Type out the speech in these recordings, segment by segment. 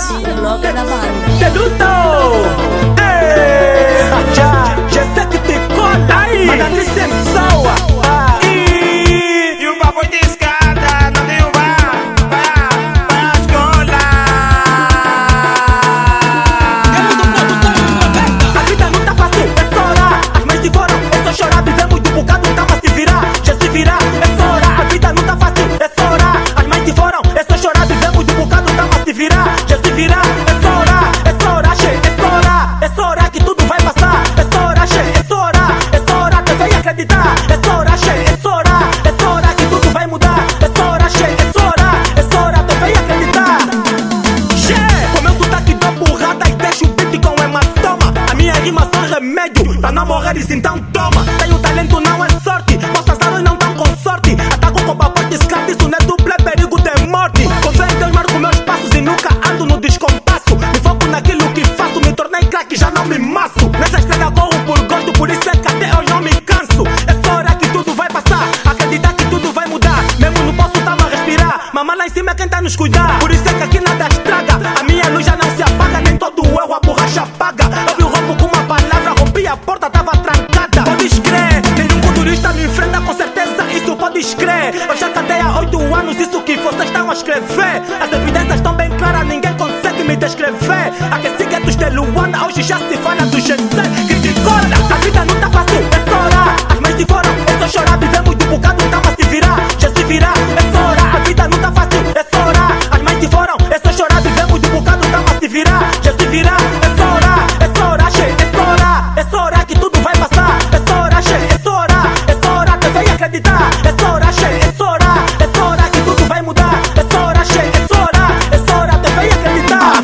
o logo da banda. Deduto! Já sei que te conta aí, mas não sempre soa. E o papo de escada, não tem vai à escola. A vida não tá fácil, é só orar. As mães se foram, é só chorar. Vivemos de bocado, tá pra se virar. Já se virar, é só orar. A vida não tá fácil, é só orar. As mães se foram, é só chorar. Vivemos de bocado, tá pra se virar. Já se virar, é só orar. É só orar, che, é só orar. É só orar que tudo vai passar. É só orar, che, é só orar. É só orar, também acreditar. É só orar, che, é só orar. É só orar que tudo vai mudar. É só orar, che, é só orar. É só orar, também acreditar. Che, com meu sotaque dou burrada e deixo o beat com hematoma. A minha rima são remédio pra não morreres, então toma. Tenho talento, não é sorte. Posso azar e não tão com sorte. Ataco com papo de escada, isso não é duplo, é perigo de morte. Com fé em Deus marco meus passos e nunca ando no descompasso. Me foco naquilo que faço, me tornei craque, já não me maço. Nessa estrada corro por gosto, por isso é que até eu não me canso. É só hora que tudo vai passar, acreditar que tudo vai mudar. Mesmo não posso tá a respirar, mamãe lá em cima é quem tá nos cuidar. Por isso é que aqui nada estraga, a minha luz já não se apaga, nem todo erro a borracha apaga. Eu vi o roubo com uma palavra, rompi a porta, tava trancada. Podes crer, nenhum culturista me enfrenta, com certeza isso podes crer. Eu já cantei há 8 anos, isso que vocês estão a escrever. As evidências estão bem claras, ninguém consegue me descrever. Aqueci guetos de Luanda, hoje já se fala do GC. Criticola, a vida não tá fácil, é só orar. As mães se foram, é só chorar. Vivemos de bocado, então pra se virar. Já se virar, é só orar. A vida não tá fácil, é só orar. As mães se foram, é só chorar. Vivemos de bocado, então pra se virar. Já se virar, é só orar. É só orar, che, é só orar. É só orar que tudo vai passar. É só orar, che, é só orar. É só orar, também acreditar. É só orar, che, é só orar. É só orar que tudo vai mudar. É só orar, che, é só orar. É só orar, também acreditar.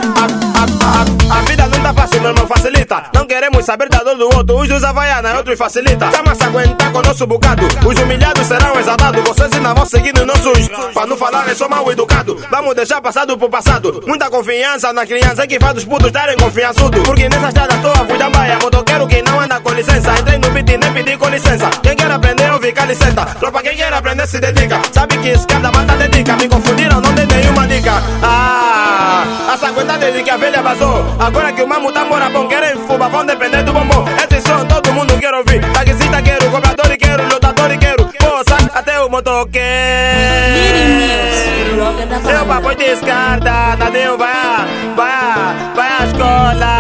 A vida não tá fácil, meu irmão, facilita. Não queremos saber da dor do outro. Uns usa Havaiana, outros facilita. Chama se aguentar com o nosso bocado. Os humilhados serão exaltados. Vocês ainda vão seguindo nossos. Pra não falar, eu sou mal educado. Vamos deixar passado por passado. Muita confiança na criança que faz os putos darem confiançudo. Porque nessa estrada estou a fui da baia. Motoqueiro que não anda com licença. Entrei no beat e nem pedi com licença. Quem quer aprender, ouve cá licença. Tropa, quem quer aprender se dedica. Sabe que escada mata dedica. Me confundiram, não tem nenhuma dica. A sacueta desde que a velha vazou. Agora que o mamo tá mora bom, querem fuba, vão depender do bombom. Esse som todo mundo quer ouvir. Taxista quero, cobrador e quero, lutador e quero. Poça, até o motoqueiro. O logo da Seu banda. papo de escada, Tadeu vai à escola.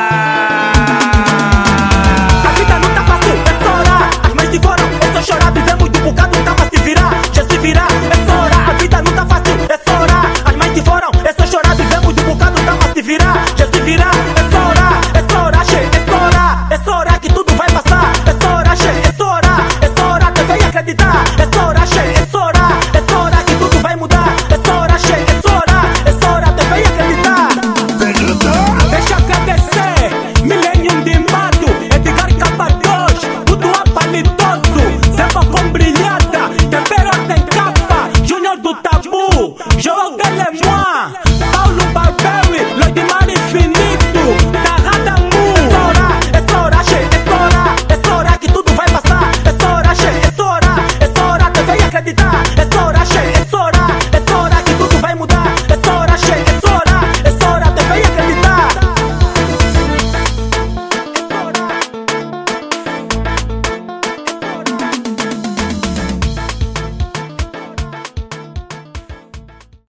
A vida não tá fácil, é só orar. As mães se foram, é só chorar. Vivemos de bocado, então pra se virar. Já se virar, é só orar. A vida não tá fácil, é só orar. As mães se foram, é só chorar. Vivemos de bocado, então pra se virar. Já se virar, é só orar, che, é só orar. É só orar que tudo vai passar. É só orar, che, é só orar. É só orar, também acreditar. É só orar, che, é só orar. É só orar que tudo vai mudar. É só orar, che, é só orar. É só orar, também acreditar. Deixa agradecer, Millennium de Mato, Edgar Capados, tudo apalitoso, Zepa com brilhada, Tempero tem capa, Júnior do Tabu, João Telemão.